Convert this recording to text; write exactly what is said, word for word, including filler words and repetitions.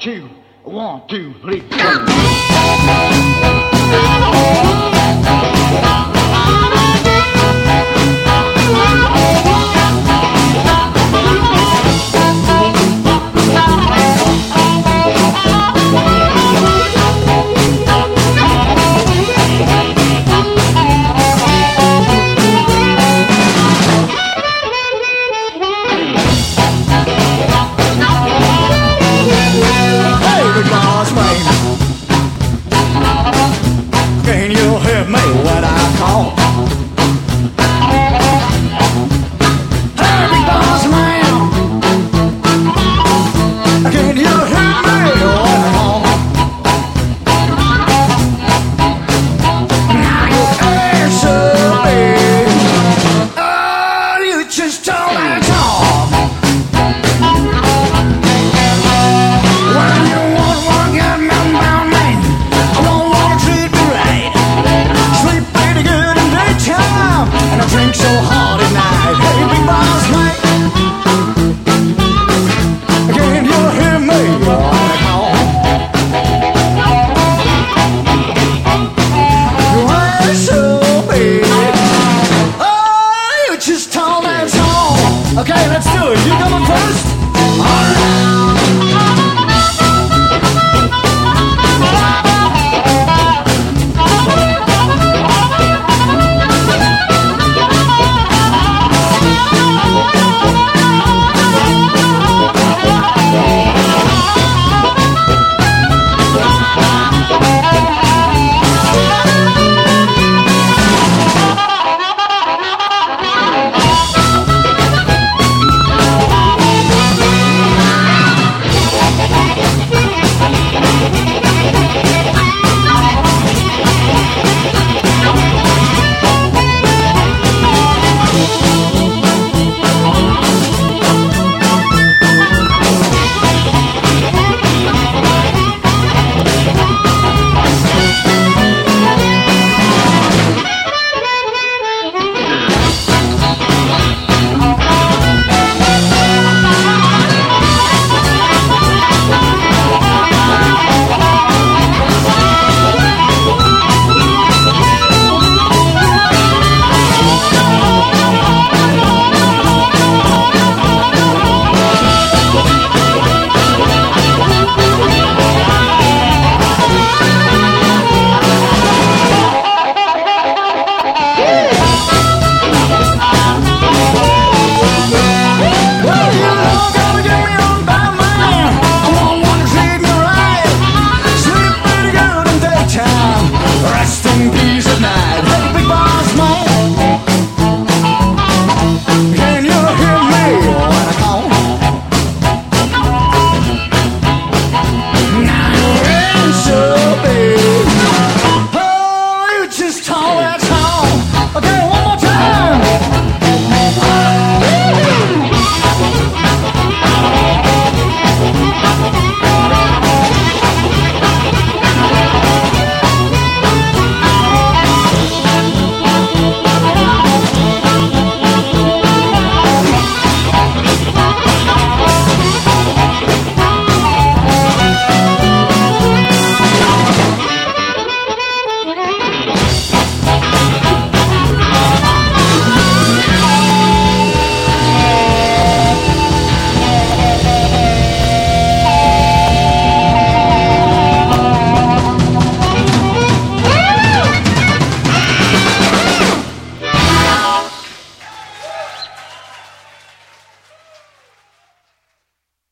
two, one, two, three. Can you hear me when I call? Hey, big boss man, can you hear me when I call? Now you answer me. Oh, you just don't let it talk. When you want one, get me down, man. I don't wanna treat me right. Sleep pretty good in daytime, and I drink so hard at night. Hey, big boss man, can you hear me when I call? You answer me. Oh, you just told that song. Okay, let's do it. You coming first? All right.